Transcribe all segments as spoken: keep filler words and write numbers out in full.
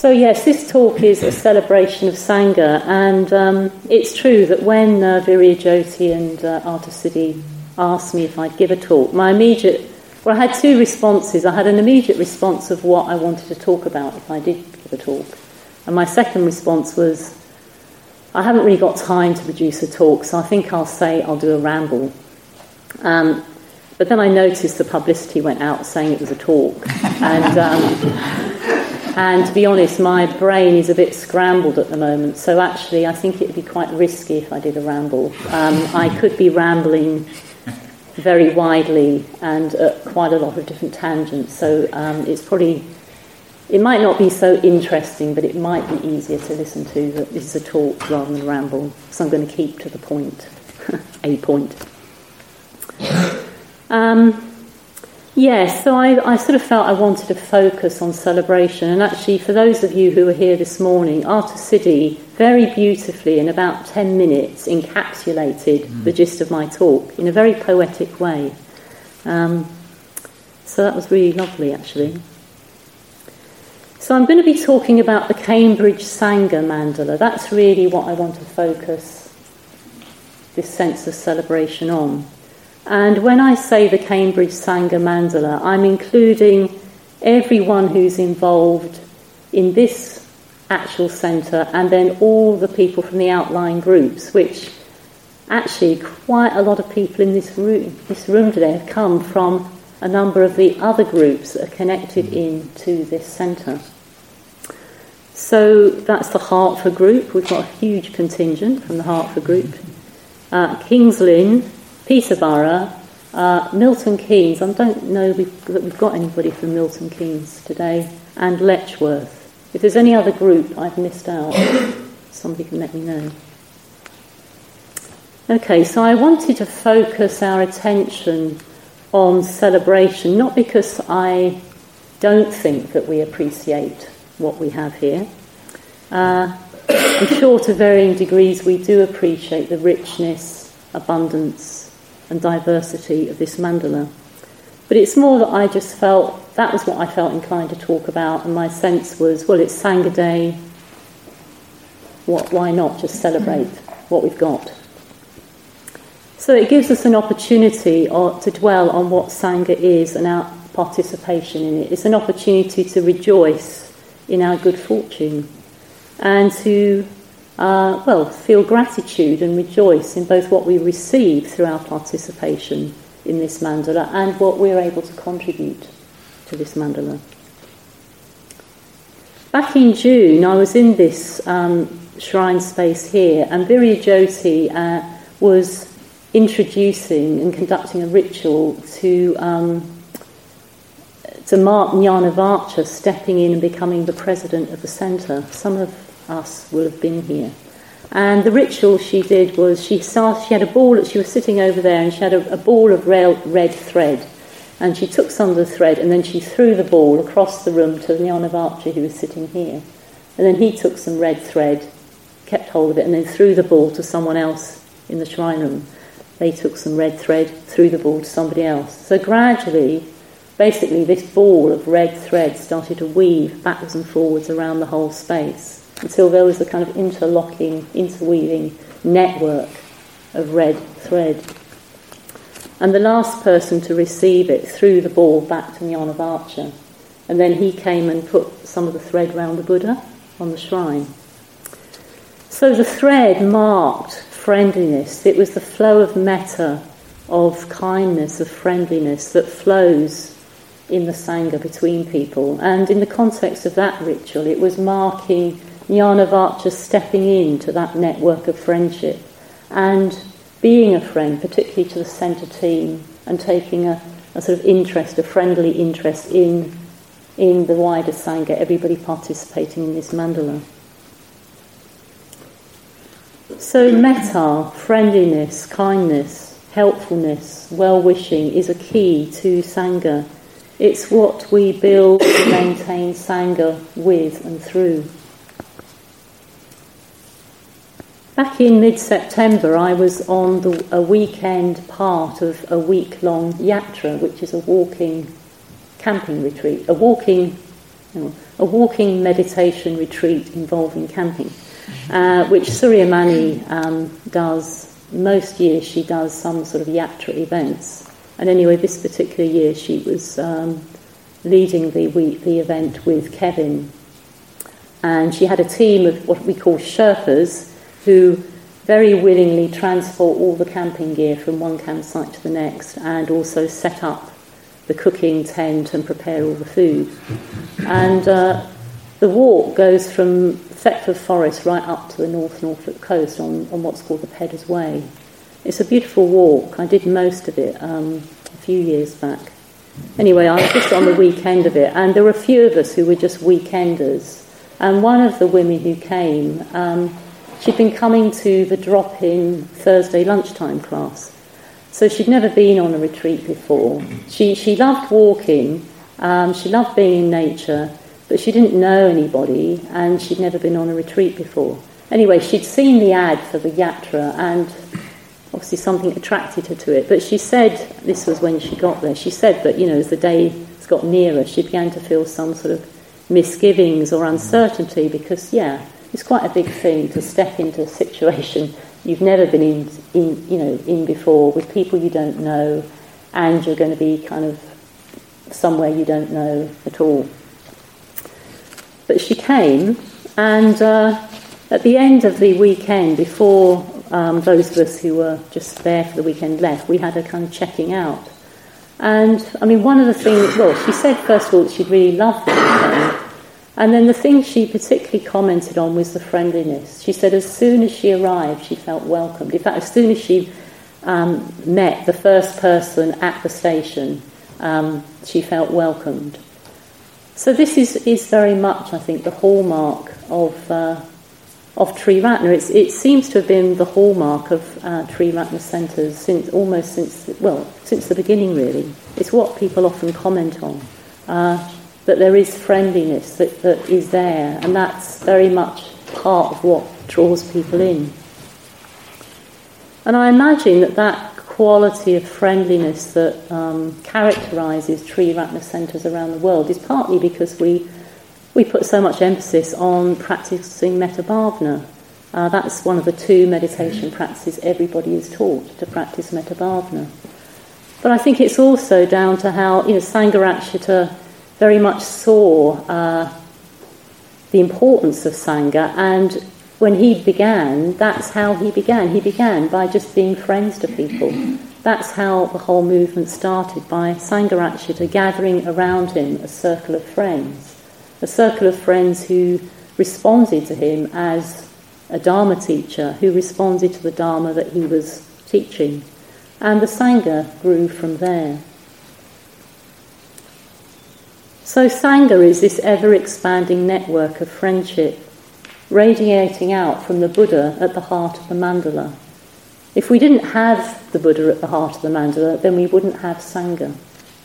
So yes, this talk is a celebration of Sangha, and um, it's true that when uh, Virya Jyoti and uh, Arta Siddhi asked me if I'd give a talk, my immediate, well, I had two responses. I had an immediate response of what I wanted to talk about if I did give a talk, and my second response was, I haven't really got time to produce a talk, so I think I'll say I'll do a ramble. Um, but then I noticed the publicity went out saying it was a talk, and um, and to be honest, my brain is a bit scrambled at the moment, so actually I think it would be quite risky if I did a ramble. Um, I could be rambling very widely and at quite a lot of different tangents, so um, it's probably... It might not be so interesting, but it might be easier to listen to that this is a talk rather than a ramble. So I'm going to keep to the point, a point. Um, yeah, so I, I sort of felt I wanted to focus on celebration. And actually, for those of you who were here this morning, Arta Siddhi very beautifully, in about ten minutes, encapsulated mm. the gist of my talk in a very poetic way. Um, so that was really lovely, actually. So I'm going to be talking about the Cambridge Sangha Mandala. That's really what I want to focus this sense of celebration on. And when I say the Cambridge Sangha Mandala, I'm including everyone who's involved in this actual centre and then all the people from the outlying groups, which actually quite a lot of people in this room, this room today have come from a number of the other groups that are connected into this centre. So that's the Hertford group. We've got a huge contingent from the Hertford group. Uh, Kings Lynn, Peterborough, uh, Milton Keynes. I don't know we've, that we've got anybody from Milton Keynes today, and Letchworth. If there's any other group I've missed out, somebody can let me know. Okay, so I wanted to focus our attention on celebration, not because I don't think that we appreciate what we have here. Uh, I'm sure to varying degrees we do appreciate the richness, abundance and diversity of this mandala. But it's more that I just felt, that was what I felt inclined to talk about, and my sense was, well, it's Sangha Day, what, why not just celebrate what we've got? So it gives us an opportunity or, to dwell on what Sangha is and our participation in it. It's an opportunity to rejoice in our good fortune and to, uh, well, feel gratitude and rejoice in both what we receive through our participation in this mandala and what we're able to contribute to this mandala. Back in June, I was in this um, shrine space here, and Virya Jyoti uh, was introducing and conducting a ritual to um, to mark Jnanavarcha stepping in and becoming the president of the centre. Some of us will have been here. And the ritual she did was she started, she had a ball, she was sitting over there and she had a, a ball of red, red thread. And she took some of the thread and then she threw the ball across the room to Jnanavarcha, who was sitting here. And then he took some red thread, kept hold of it, and then threw the ball to someone else in the shrine room. They took some red thread, threw the ball to somebody else. So gradually, basically, this ball of red thread started to weave backwards and forwards around the whole space until there was a kind of interlocking, interweaving network of red thread. And the last person to receive it threw the ball back to Jnanavarcha. And then he came and put some of the thread round the Buddha on the shrine. So the thread marked friendliness. It was the flow of metta, of kindness, of friendliness that flows in the Sangha between people. And in the context of that ritual, it was marking Jnanavarcha stepping into that network of friendship and being a friend, particularly to the centre team, and taking a, a sort of interest, a friendly interest in, in the wider Sangha, everybody participating in this mandala. So metta, friendliness, kindness, helpfulness, well-wishing is a key to Sangha. It's what we build and maintain Sangha with and through. Back in mid-September, I was on the, a weekend part of a week-long yatra, which is a walking camping retreat, a walking, you know, a walking meditation retreat involving camping, uh, which Surya Mani um, does. Most years she does some sort of yatra events. And anyway, this particular year she was um, leading the, we, the event with Kevin. And she had a team of what we call Sherpas who very willingly transport all the camping gear from one campsite to the next and also set up the cooking tent and prepare all the food. And uh, the walk goes from Thetford Forest right up to the North Norfolk coast on, on what's called the Peddars Way. It's a beautiful walk. I did most of it um, a few years back. Anyway, I was just on the weekend of it, and there were a few of us who were just weekenders. And one of the women who came, um, she'd been coming to the drop-in Thursday lunchtime class. So she'd never been on a retreat before. She she loved walking, um, she loved being in nature, but she didn't know anybody, and she'd never been on a retreat before. Anyway, she'd seen the ad for the yatra, and obviously something attracted her to it. But she said, this was when she got there, she said that, you know, as the days got nearer, she began to feel some sort of misgivings or uncertainty, because, yeah, it's quite a big thing to step into a situation you've never been in, in, you know, in before, with people you don't know, and you're going to be kind of somewhere you don't know at all. But she came, and uh, at the end of the weekend, before um, those of us who were just there for the weekend left, we had a kind of checking out. And, I mean, one of the things, well, she said, first of all, that she'd really loved the weekend. And then the thing she particularly commented on was the friendliness. She said as soon as she arrived, she felt welcomed. In fact, as soon as she um, met the first person at the station, um, she felt welcomed. So this is, is very much, I think, the hallmark of uh, of Triratna. It's, it seems to have been the hallmark of uh, Triratna centres since almost since well since the beginning. Really, it's what people often comment on. Uh, that there is friendliness that, that is there, and that's very much part of what draws people in. And I imagine that that quality of friendliness that um, characterises Triratna centres around the world is partly because we we put so much emphasis on practising Metta Bhavana. Uh, that's one of the two meditation practices everybody is taught, to practice Metta Bhavana. But I think it's also down to how, you know, Sangharakshita very much saw uh, the importance of Sangha, and when he began, that's how he began. He began by just being friends to people. That's how the whole movement started, by Sangharakshita gathering around him a circle of friends, a circle of friends who responded to him as a Dharma teacher, who responded to the Dharma that he was teaching. And the Sangha grew from there. So Sangha is this ever-expanding network of friendship, radiating out from the Buddha at the heart of the mandala. If we didn't have the Buddha at the heart of the mandala, then we wouldn't have Sangha.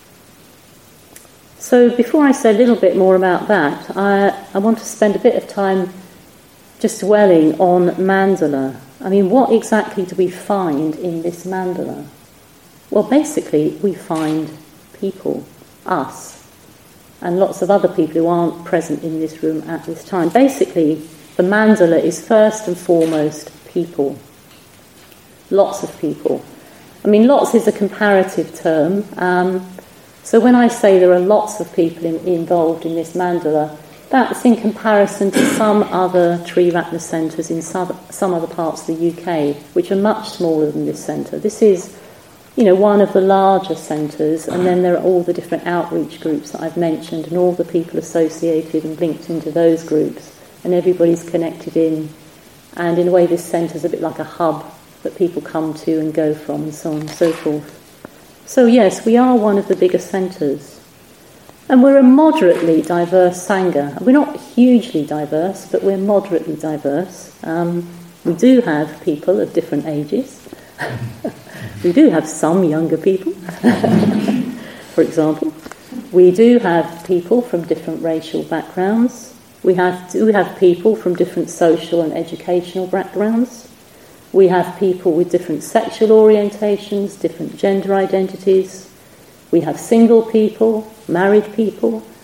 So before I say a little bit more about that, I, I want to spend a bit of time just dwelling on mandala. I mean, what exactly do we find in this mandala? Well, basically, we find people, us, and lots of other people who aren't present in this room at this time. Basically, the mandala is first and foremost people. Lots of people. I mean, lots is a comparative term. Um, so when I say there are lots of people in, involved in this mandala, that's in comparison to some other Triratna centres in some, some other parts of the U K, which are much smaller than this centre. This is, you know, one of the larger centres, and then there are all the different outreach groups that I've mentioned, and all the people associated and linked into those groups, and everybody's connected in. And in a way, this centre is a bit like a hub that people come to and go from, and so on and so forth. So yes, we are one of the bigger centres. And we're a moderately diverse Sangha. We're not hugely diverse, but we're moderately diverse. Um, we do have people of different ages. We do have some younger people, for example. We do have people from different racial backgrounds. We have do have people from different social and educational backgrounds. We have people with different sexual orientations, different gender identities. We have single people, married people,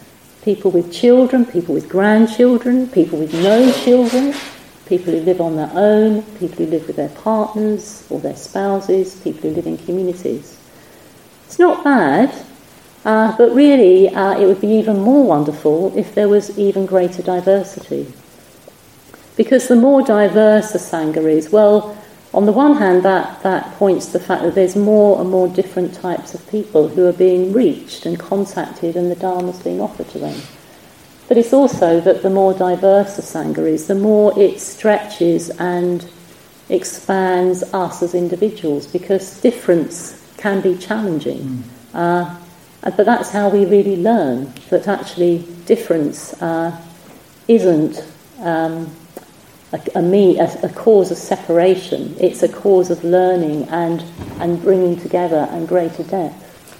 people with children, people with grandchildren, people with no children, people who live on their own, people who live with their partners or their spouses, people who live in communities. It's not bad, uh, but really uh, it would be even more wonderful if there was even greater diversity. Because the more diverse a Sangha is, well, on the one hand, that, that points to the fact that there's more and more different types of people who are being reached and contacted, and the Dharma's being offered to them. But it's also that the more diverse the Sangha is, the more it stretches and expands us as individuals, because difference can be challenging. Mm. Uh, but that's how we really learn, that actually difference uh, isn't um, a, a, me, a, a cause of separation. It's a cause of learning and, and bringing together and greater depth.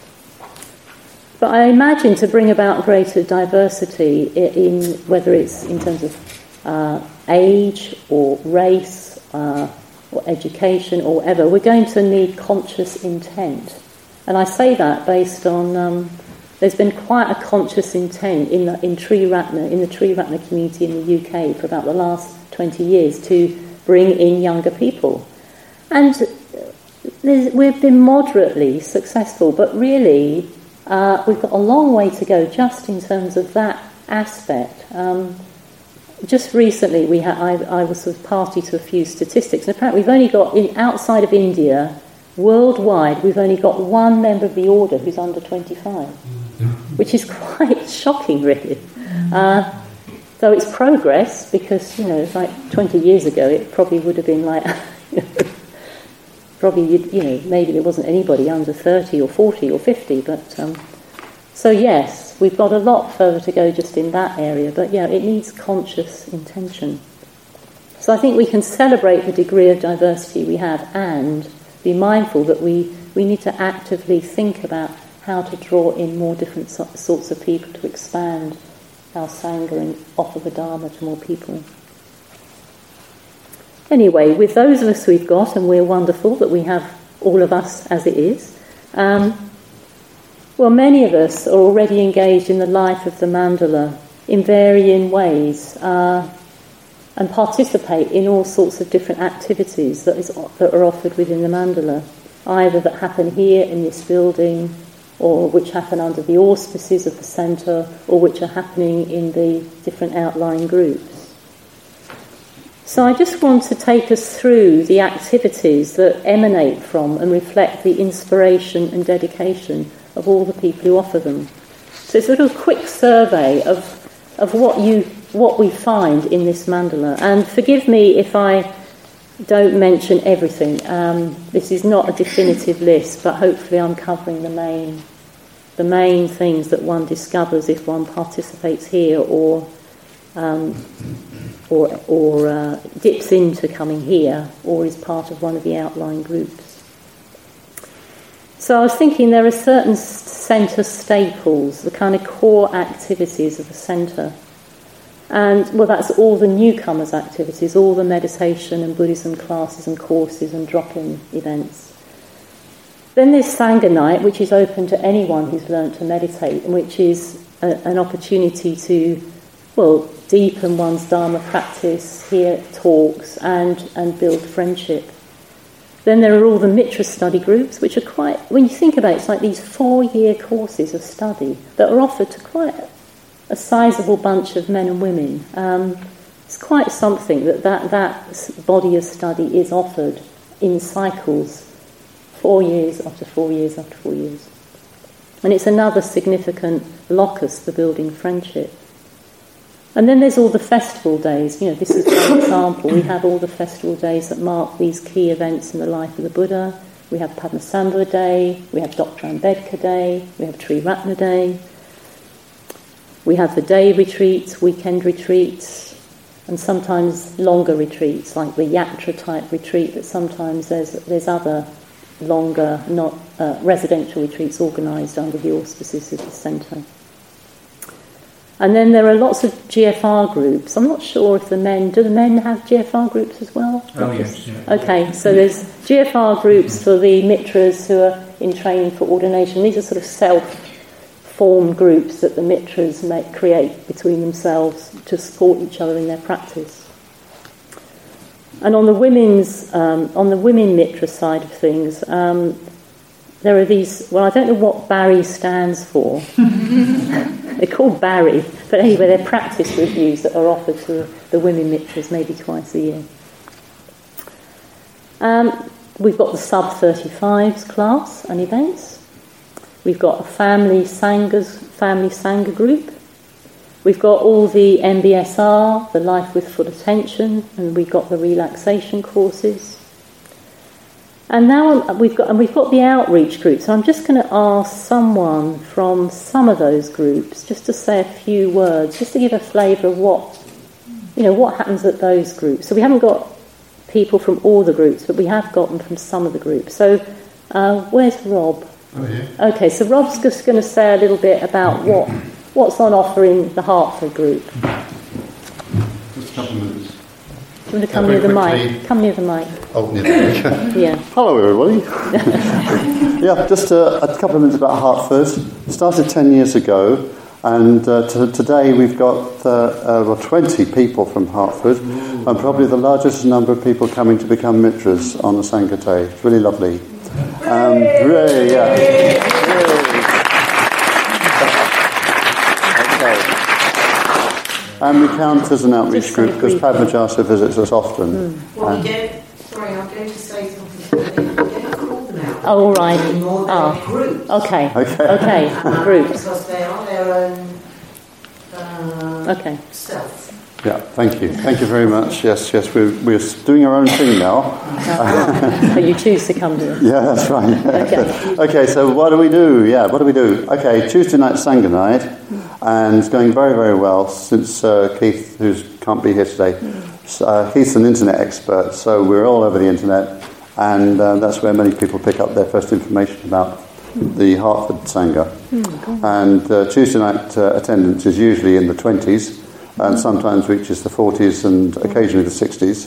But I imagine to bring about greater diversity in, in whether it's in terms of uh, age or race uh, or education or whatever, we're going to need conscious intent. And I say that based on um, there's been quite a conscious intent in the, in Triratna, in the Triratna community in the U K for about the last twenty years to bring in younger people. And we've been moderately successful, but really Uh, we've got a long way to go just in terms of that aspect. Um, just recently, we ha- I, I was sort of party to a few statistics, and apparently we've only got, in, outside of India, worldwide, we've only got one member of the order who's under twenty-five, which is quite shocking, really. Uh, though it's progress, because, you know, like twenty years ago, it probably would have been like... Probably, you know, maybe there wasn't anybody under thirty or forty or fifty, but um, so yes, we've got a lot further to go just in that area, but yeah, it needs conscious intention. So I think we can celebrate the degree of diversity we have and be mindful that we, we need to actively think about how to draw in more different so- sorts of people to expand our Sangha and offer the Dharma to more people. Anyway, with those of us we've got, and we're wonderful that we have all of us as it is, um, well, many of us are already engaged in the life of the mandala in varying ways uh, and participate in all sorts of different activities that, is, that are offered within the mandala, either that happen here in this building or which happen under the auspices of the centre or which are happening in the different outlying groups. So I just want to take us through the activities that emanate from and reflect the inspiration and dedication of all the people who offer them. So it's a little quick survey of of what you what we find in this mandala. And forgive me if I don't mention everything. Um, this is not a definitive list, but hopefully I'm covering the main the main things that one discovers if one participates here or um, or, or uh, dips into coming here or is part of one of the outlying groups. So I was thinking there are certain centre staples, the kind of core activities of the centre. And, well, that's all the newcomers' activities, all the meditation and Buddhism classes and courses and drop-in events. Then there's Sangha Night, which is open to anyone who's learnt to meditate, and which is a, an opportunity to, well, deepen one's Dharma practice, hear talks, and, and build friendship. Then there are all the Mitra study groups, which are quite, when you think about it, it's like these four-year courses of study that are offered to quite a sizable bunch of men and women. Um, it's quite something that, that that body of study is offered in cycles, four years after four years after four years. And it's another significant locus for building friendship. And then there's all the festival days. You know, this is one example. We have all the festival days that mark these key events in the life of the Buddha. We have Padmasambhava Day, we have Doctor Ambedkar Day, we have Triratna Day. We have the day retreats, weekend retreats, and sometimes longer retreats, like the Yatra type retreat, but sometimes there's there's other longer, not uh, residential retreats organised under the auspices of the centre. And then there are lots of G F R groups. I'm not sure if the men, do the men have G F R groups as well? Oh, yes. Yeah. Okay, so there's G F R groups for the Mitras who are in training for ordination. These are sort of self form groups that the mitras make, create between themselves to support each other in their practice. And on the women's, um, on the women mitra side of things, um, there are these. Well, I don't know what Barry stands for. They're called Barry, but anyway, they're practice reviews that are offered to the women mitras maybe twice a year. Um, we've got the sub thirty-fives class and events. We've got a family sanghas, family sangha group. We've got all the M B S R, the life with full attention, and we've got the relaxation courses. And now we've got and we've got the outreach group. So I'm just going to ask someone from some of those groups just to say a few words, just to give a flavour of what you know what happens at those groups. So we haven't got people from all the groups, but we have got them from some of the groups. So uh, where's Rob? Oh, yeah. Okay, so Rob's just going to say a little bit about what what's on offer in the Hertford group. Just a couple of minutes. Do you want to come Uh, near the very mic? Come near the mic. Oh, near the mic. Yeah. Hello, everybody. yeah, just a, a couple of minutes about Hertford. Started ten years ago, and uh, t- today we've got uh, uh, well, twenty people from Hertford, Ooh. and probably the largest number of people coming to become mitras on the Sangha Day. It's really lovely. Um, hooray, yeah. Hooray. Okay. And we count as an outreach group because Padmajasa visits us often. Mm. Well, we don't, sorry, I'm going to say something. We don't call them out. Oh, all right. Anymore, they're Oh. groups. Okay. Okay. Okay. Um, Groups. Because they are their own uh, Okay. self. Yeah, thank you. Thank you very much. Yes, yes, we're, we're doing our own thing now. But you choose to come to it. Yeah, that's right. Okay. Okay, so what do we do? Yeah, what do we do? Okay, Tuesday night Sangha night, and it's going very, very well since uh, Keith, who can't be here today, uh, Keith's an internet expert, so we're all over the internet, and uh, that's where many people pick up their first information about the Hertford Sangha. Mm-hmm. And uh, Tuesday night uh, attendance is usually in the twenties, and sometimes reaches the forties and occasionally the sixties.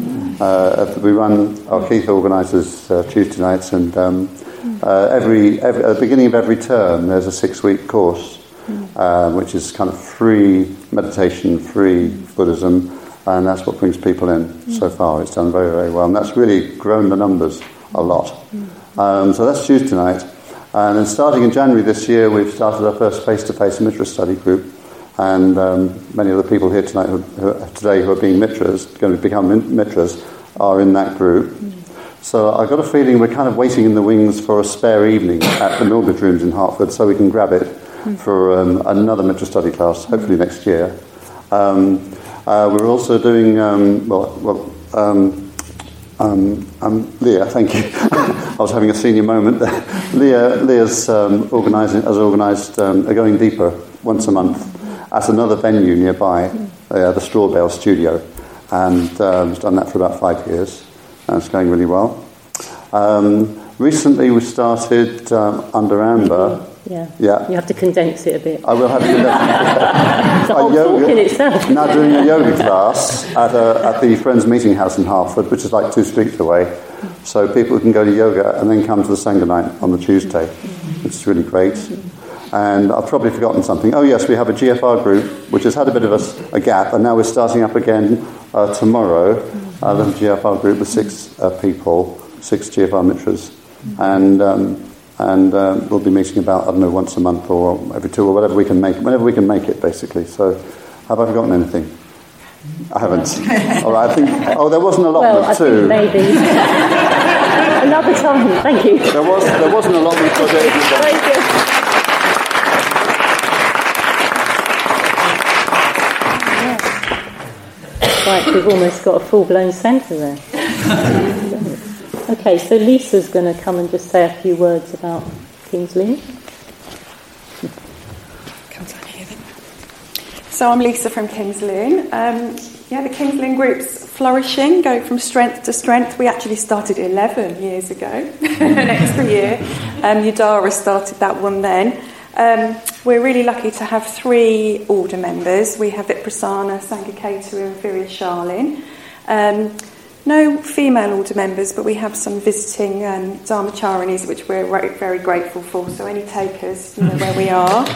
Uh, we run, our Keith organises uh, Tuesday nights, and um, uh, every, every at the beginning of every term there's a six-week course, uh, which is kind of free meditation, free Buddhism, and that's what brings people in. So far it's done very, very well, and that's really grown the numbers a lot. Um, so that's Tuesday night, and then starting in January this year we've started our first face-to-face mitra study group. And um, many of the people here tonight, who, who, today, who are being mitras, going to become mitras, are in that group. Mm. So I've got a feeling we're kind of waiting in the wings for a spare evening at the Mildred Rooms in Hertford, so we can grab it mm. for um, another mitra study class, hopefully next year. Um, uh, we're also doing um, well. well um, um, um, Leah, thank you. I was having a senior moment there. Leah, Leah's um, organising, has organised um, a Going Deeper once a month at another venue nearby, uh, the Strawbell Studio, and um, it's done that for about five years, and it's going really well. Um, recently we started um, Under Amber. Yeah. yeah, you have to condense it a bit. I will have to condense It's a whole talk in itself. Now doing a yoga class at, a, at the Friends Meeting House in Hertford, which is like two streets away, so people can go to yoga and then come to the Sangha night on the Tuesday, which is really great. And I've probably forgotten something. Oh yes, we have a G F R group, which has had a bit of a, a gap, and now we're starting up again uh, tomorrow. A little G F R group with six uh, people, six G F R mitras, and um, and um, we'll be meeting about, I don't know, once a month or every two or whatever we can make, whenever we can make it, basically. So, have I forgotten anything? I haven't. All right. I think. Oh, there was an allotment well, I too. Think maybe another time. Thank you. There was there was an allotment for Very good. Right, we've almost got a full-blown centre there. Okay, so Lisa's going to come and just say a few words about King's Lynn. Come down here then. So I'm Lisa from King's Lynn. Um, yeah, the King's Lynn group's flourishing, going from strength to strength. We actually started eleven years ago, an extra year. Um, Yudara started that one then. Um, we're really lucky to have three order members. We have Viprasana, Sanghaketa and Virya Shalin. Um, no female order members, but we have some visiting um, Dharmacharinis, which we're very, very grateful for. So any takers, you know where we are.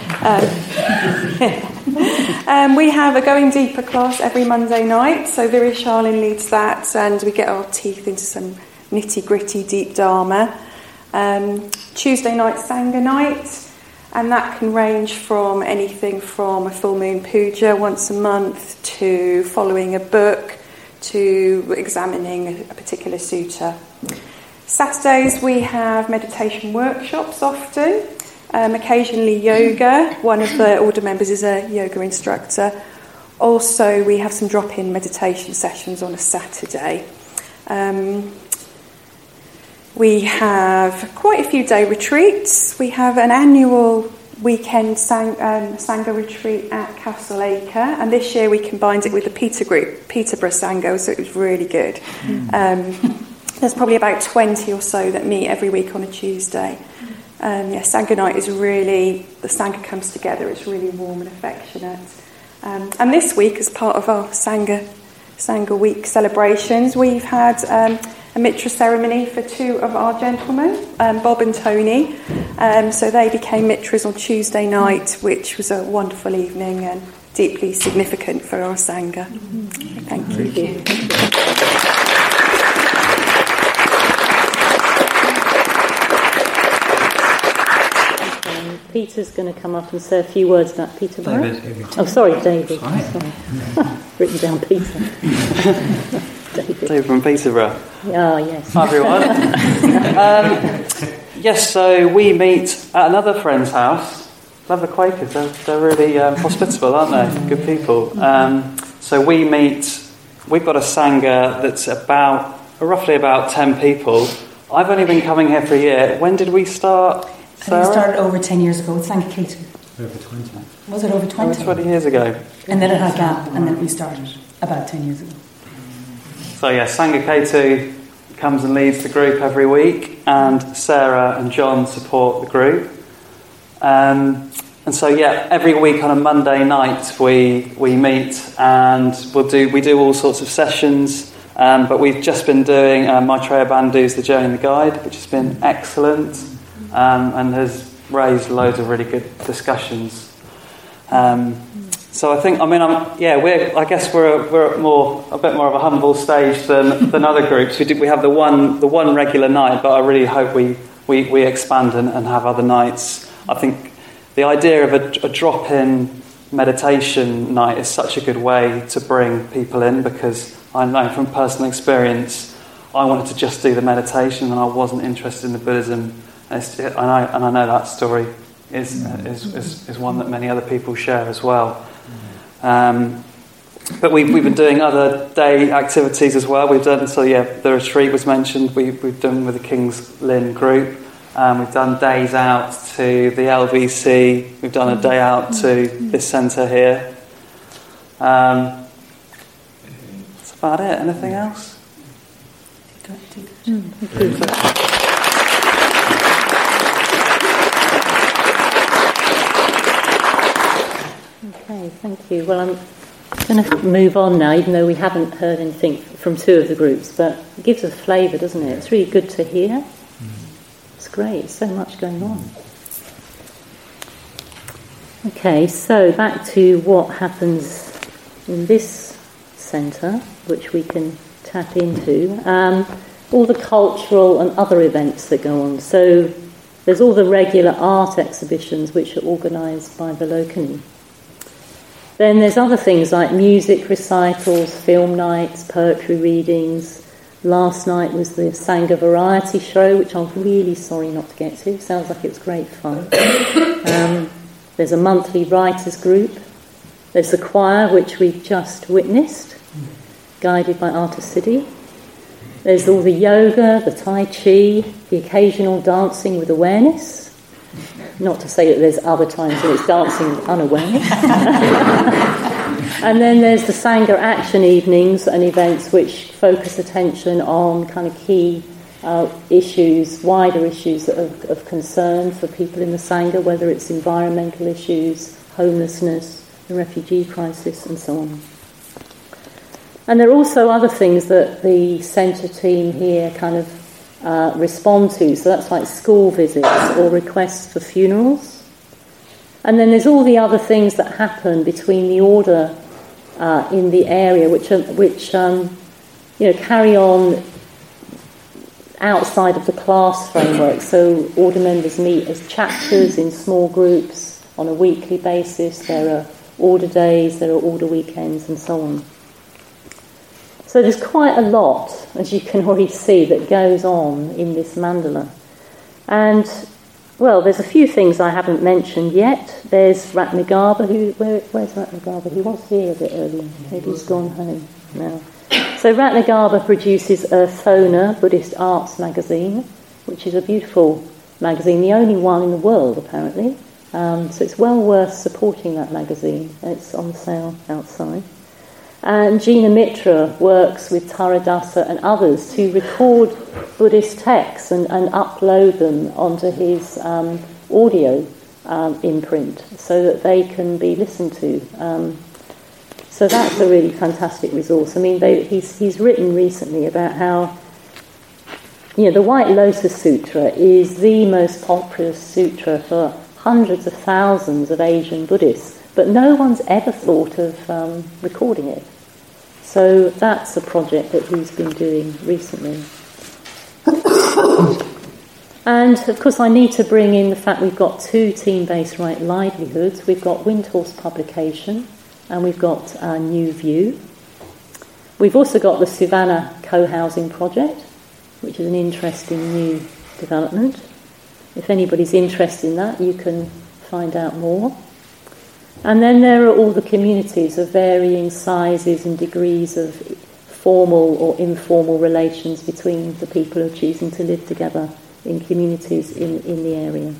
Um, um, we have a Going Deeper class every Monday night. So Viri Charlin leads that, and we get our teeth into some nitty-gritty deep Dharma. Um, Tuesday night, Sangha night. And that can range from anything from a full moon puja once a month to following a book to examining a particular sutta. Saturdays we have meditation workshops often, um, occasionally yoga. One of the order members is a yoga instructor. Also we have some drop-in meditation sessions on a Saturday. Um, We have quite a few day retreats. We have an annual weekend sang, um, Sangha retreat at Castleacre, and this year we combined it with the Peter group, Peterborough Sangha, so it was really good. Mm. Um, there's probably about twenty or so that meet every week on a Tuesday. Um, yeah, Sangha night is really, the Sangha comes together, it's really warm and affectionate. Um, and this week, as part of our Sangha, Sangha week celebrations, we've had Um, a mitra ceremony for two of our gentlemen, um, Bob and Tony. Um, so they became mitras on Tuesday night, which was a wonderful evening and deeply significant for our Sangha. Mm-hmm. Thank you. Thank you. Um, Peter's going to come up and say a few words about Peterborough. David, David. Oh, sorry, David. Sorry. Sorry. Written down Peter. David. David from Peterborough. Oh, yes. Hi, everyone. um, yes, so we meet at another friend's house. Love the Quakers. They're, they're really um, hospitable, aren't they? Good people. Um, so we meet, we've got a Sangha that's about, roughly about ten people. I've only been coming here for a year. When did we start, Sarah? I started over ten years ago. Thank you, Kate. Over twenty. Was it over twenty? Over twenty years ago. And then it had a gap, and then we started about ten years ago. So yeah, Sangha K two comes and leads the group every week, and Sarah and John support the group. Um, and so yeah, every week on a Monday night we we meet and we'll do we do all sorts of sessions. Um, but we've just been doing uh, Maitreya Bandhu's The Journey and the Guide, which has been excellent um, and has raised loads of really good discussions. Um, So I think, I mean, I'm, yeah, we're. I guess we're we're at more a bit more of a humble stage than than other groups. We do, we have the one the one regular night, but I really hope we we, we expand and, and have other nights. I think the idea of a, a drop-in meditation night is such a good way to bring people in, because I know from personal experience, I wanted to just do the meditation and I wasn't interested in the Buddhism, and, it's, and I and I know that story is is, is is one that many other people share as well. Um, but we've, we've been doing other day activities as well. We've done, so yeah, the retreat was mentioned. We, we've done with the King's Lynn group. Um, we've done days out to the L B C. We've done a day out to this centre here. Um, that's about it. Anything else? Mm, thank you. Okay, thank you. Well, I'm going to move on now, even though we haven't heard anything from two of the groups, but it gives us flavour, doesn't it? It's really good to hear. It's great, so much going on. Okay, so back to what happens in this centre, which we can tap into. Um, all the cultural and other events that go on. So there's all the regular art exhibitions which are organised by Vilokini. Then there's other things like music recitals, film nights, poetry readings. Last night was the Sangha Variety Show, which I'm really sorry not to get to. Sounds like it was great fun. Um, there's a monthly writers group. There's the choir, which we've just witnessed, guided by Arta Siddhi. There's all the yoga, the Tai Chi, the occasional dancing with awareness. Not to say that there's other times when it's dancing with unawareness. And then there's the Sangha action evenings and events which focus attention on kind of key uh, issues, wider issues that are of concern for people in the Sangha, whether it's environmental issues, homelessness, the refugee crisis, and so on. And there are also other things that the centre team here kind of uh, respond to. So that's like school visits or requests for funerals. And then there's all the other things that happen between the order uh, in the area, which are, which um, you know carry on outside of the class framework. So order members meet as chapters in small groups on a weekly basis. There are order days, there are order weekends, and so on. So there's quite a lot, as you can already see, that goes on in this mandala. And, well, there's a few things I haven't mentioned yet. There's Ratnagarbha, who, where, where's Ratnagarbha? He was here a bit earlier. Maybe he's gone home now. So Ratnagarbha produces Earthona, Buddhist Arts magazine, which is a beautiful magazine, the only one in the world, apparently. Um, so it's well worth supporting that magazine. It's on sale outside. And Gina Mitra works with Taradasa and others to record Buddhist texts and, and upload them onto his um, audio um, imprint so that they can be listened to. Um, so that's a really fantastic resource. I mean, they, he's, he's written recently about how, you know, the White Lotus Sutra is the most popular sutra for hundreds of thousands of Asian Buddhists, but no one's ever thought of um, recording it. So that's a project that he's been doing recently. And of course I need to bring in the fact we've got two team-based right livelihoods. We've got Windhorse Publication and we've got uh, New View. We've also got the Savannah Co-Housing Project, which is an interesting new development. If anybody's interested in that, you can find out more. And then there are all the communities of varying sizes and degrees of formal or informal relations between the people who are choosing to live together in communities in, in the area.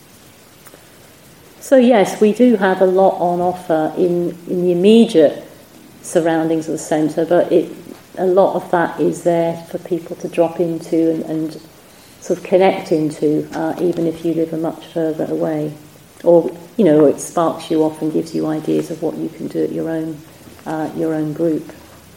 So yes, we do have a lot on offer in, in the immediate surroundings of the centre, but it, a lot of that is there for people to drop into and, and sort of connect into, uh, even if you live a much further away. Or, you know, it sparks you off and gives you ideas of what you can do at your own, uh, your own group.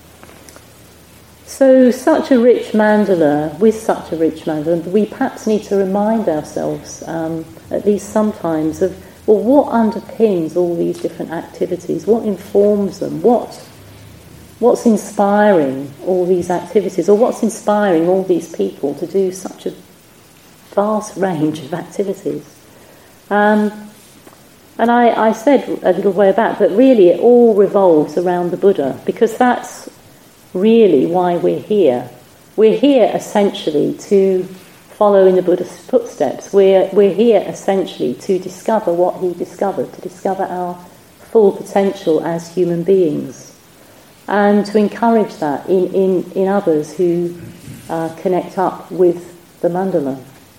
So, such a rich mandala, with such a rich mandala, we perhaps need to remind ourselves, um, at least sometimes, of, well, what underpins all these different activities? What informs them? What, what's inspiring all these activities? Or what's inspiring all these people to do such a vast range of activities? Um, And I, I said a little way back that really it all revolves around the Buddha, because that's really why we're here. We're here essentially to follow in the Buddha's footsteps. We're, we're here essentially to discover what he discovered, to discover our full potential as human beings, and to encourage that in, in, in others who uh, connect up with the mandala.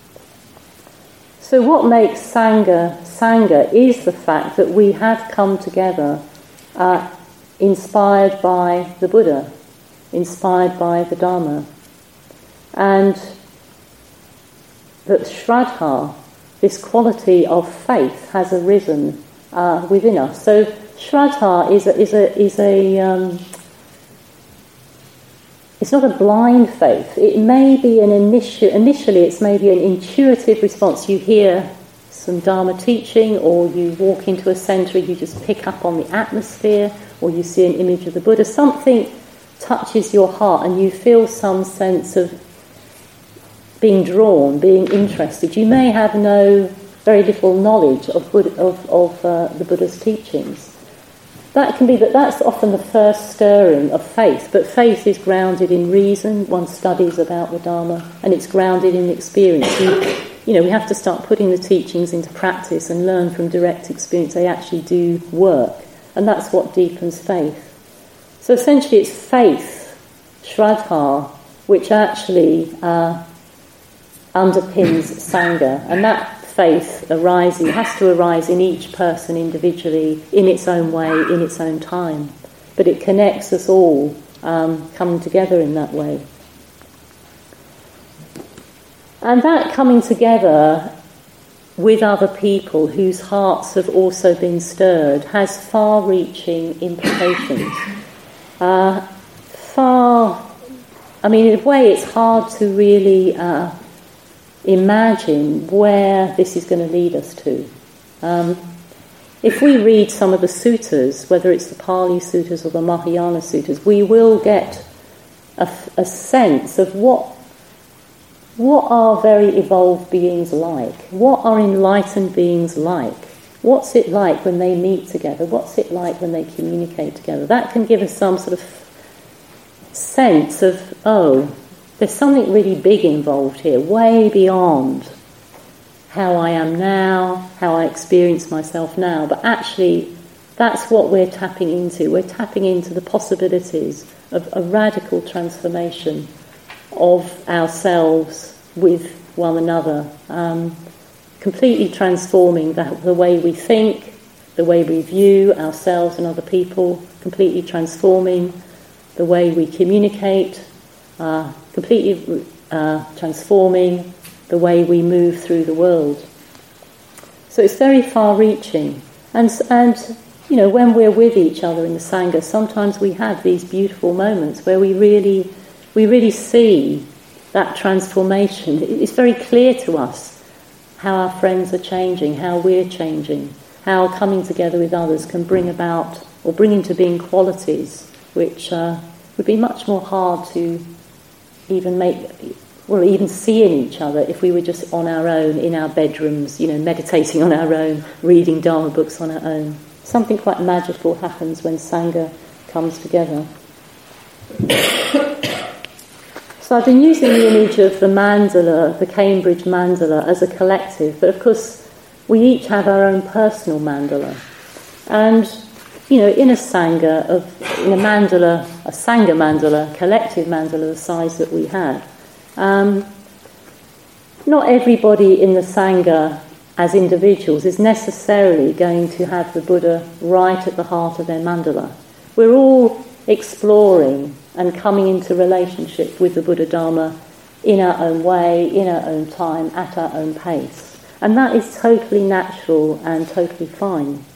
So what makes Sangha Sangha is the fact that we have come together uh, inspired by the Buddha, inspired by the Dharma, and that Shraddha, this quality of faith, has arisen uh, within us. So Shraddha is a, is a, is a um, it's not a blind faith. It may be an initial, initially it's maybe an intuitive response. You hear some Dharma teaching, or you walk into a centre, you just pick up on the atmosphere, or you see an image of the Buddha. Something touches your heart and you feel some sense of being drawn, being interested. You may have no, very little knowledge of, Buddha, of, of uh, the Buddha's teachings. That can be that. That's often the first stirring of faith, but faith is grounded in reason. One studies about the Dharma, and it's grounded in experience. You, you know, we have to start putting the teachings into practice and learn from direct experience. They actually do work, and that's what deepens faith. So essentially, it's faith, Shraddha, which actually uh, underpins Sangha, and that faith arising has to arise in each person individually, in its own way, in its own time. But it connects us all, um, coming together in that way. And that coming together with other people whose hearts have also been stirred has far-reaching implications. Uh, I mean, in a way, it's hard to really uh, imagine where this is going to lead us to. Um, if we read some of the suttas, whether it's the Pali suttas or the Mahayana suttas, we will get a, a sense of what what are very evolved beings like? What are enlightened beings like? What's it like when they meet together? What's it like when they communicate together? That can give us some sort of sense of, oh, there's something really big involved here, way beyond how I am now, how I experience myself now. But actually, that's what we're tapping into. We're tapping into the possibilities of a radical transformation of ourselves with one another, um, completely transforming the, the way we think, the way we view ourselves and other people, completely transforming the way we communicate, uh, completely uh, transforming the way we move through the world. So it's very far-reaching. And, and, you know, when we're with each other in the Sangha, sometimes we have these beautiful moments where we really, we really see that transformation. It's very clear to us how our friends are changing, how we're changing, how coming together with others can bring about or bring into being qualities which uh, would be much more hard to even make, well, even see in each other if we were just on our own in our bedrooms, you know, meditating on our own, reading Dharma books on our own. Something quite magical happens when Sangha comes together. So I've been using the image of the mandala, the Cambridge mandala, as a collective, but of course we each have our own personal mandala. And, you know, in a Sangha, of, in a mandala, a Sangha mandala, collective mandala the size that we have, um, not everybody in the Sangha as individuals is necessarily going to have the Buddha right at the heart of their mandala. We're all exploring and coming into relationship with the Buddha Dharma in our own way, in our own time, at our own pace. And that is totally natural and totally fine.